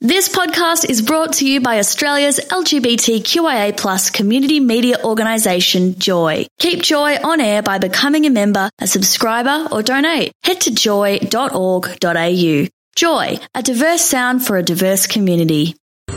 This podcast is brought to you by Australia's LGBTQIA+ community media organisation, Joy. Keep Joy on air by becoming a member, a subscriber or donate. Head to joy.org.au. Joy, a diverse sound for a diverse community.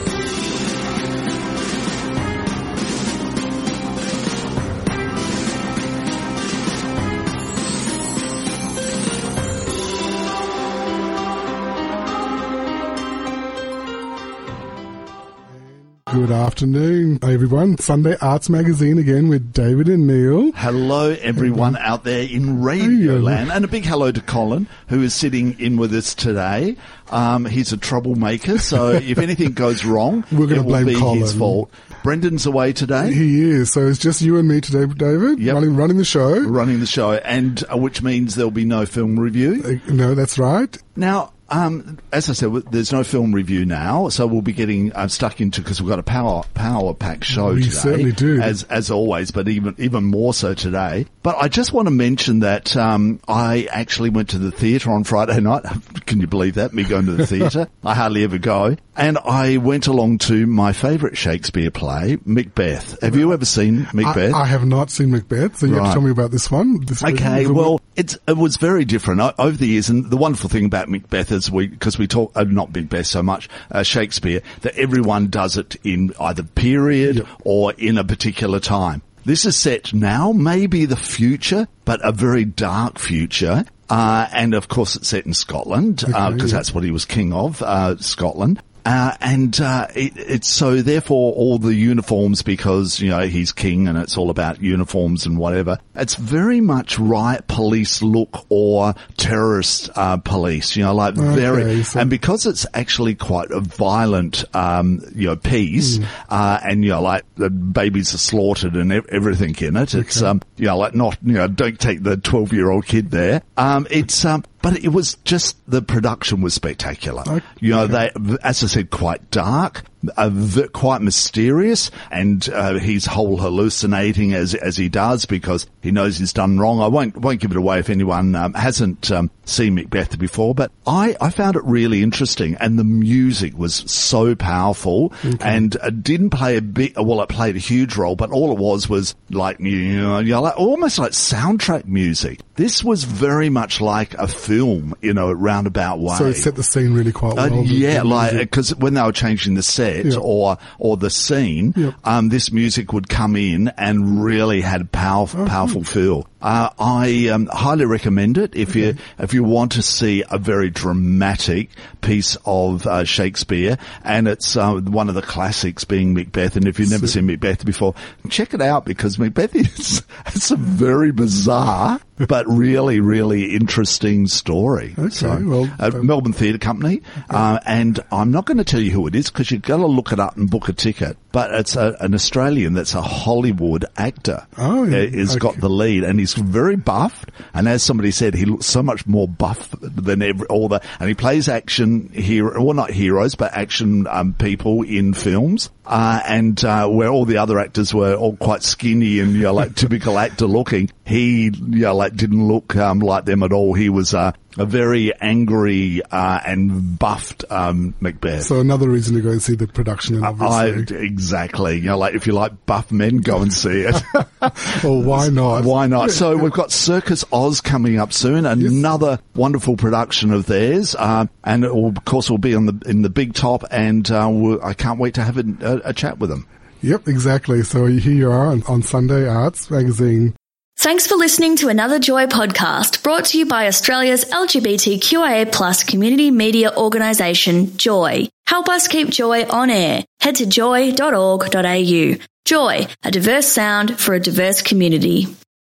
Good afternoon, everyone. Sunday Arts Magazine again with David and Neil. Hello, everyone out there in Radio Land. And a big hello to Colin, who is sitting in with us today. He's a troublemaker, so if anything goes wrong, We're going to blame be Colin. his fault. Brendan's away today. He is. So it's just you and me today, David, Yep. running the show. Running the show, and which means there'll be no film review. No, that's right. Now, as I said, there's no film review now, so we'll be getting stuck into, because we've got a power pack show We today. certainly do. As always, but even more so today. But I just want to mention that I actually went to the theatre on Friday night. Can you believe that? Me going to the theatre? I hardly ever go. And I went along to my favourite Shakespeare play, Macbeth. Have you ever seen Macbeth? I have not seen Macbeth, so you have to Right. tell me about this one. Okay, well, it was very different over the years, and the wonderful thing about Macbeth is because we talk, not Macbeth so much, Shakespeare, that everyone does it in either period or in a particular time. This is set now, maybe the future, but a very dark future. And of course it's set in Scotland, because that's what he was king of, Scotland. It's so therefore all the uniforms, because, you know, he's king and it's all about uniforms and whatever. It's very much riot police look or terrorist, police, you know, like and because it's actually quite a violent, piece, and, you know, like the babies are slaughtered and everything in it. It's, like not, don't take the 12-year-old kid there. But it was just, the production was spectacular. They, as I said, quite dark, quite mysterious, and he's whole hallucinating as he does because he knows he's done wrong. I won't give it away if anyone hasn't seen Macbeth before, but I found it really interesting, and the music was so powerful, and it didn't play it played a huge role, but all it was like, like almost like soundtrack music. This was very much like a film, in a roundabout way. So it set the scene really quite well. Because when they were changing the set or the scene, this music would come in and really had a powerful feel. I highly recommend it if you want to see a very dramatic piece of Shakespeare, and it's one of the classics being Macbeth. And if you've never seen Macbeth before, check it out, because Macbeth it's a very bizarre but really, really interesting story. Melbourne Theatre Company, and I'm not going to tell you who it is because you've got to look it up and book a ticket. But it's an Australian that's a Hollywood actor. Got the lead, and he's very buffed. And as somebody said, he looks so much more buff than and he plays action not heroes, but action people in films. Where all the other actors were all quite skinny and, like typical actor looking, he, didn't look like them at all. He was a very angry and buffed Macbeth. So another reason to go and see the production, obviously. Exactly. Like if you like buff men, go and see it. Well, why not? Why not? So we've got Circus Oz coming up soon, another wonderful production of theirs, and it will, of course, will be in the Big Top, and I can't wait to have a chat with them. Yep, exactly. So here you are on Sunday Arts Magazine. Thanks for listening to another Joy podcast brought to you by Australia's LGBTQIA+ community media organisation, Joy. Help us keep Joy on air. Head to joy.org.au. Joy, a diverse sound for a diverse community.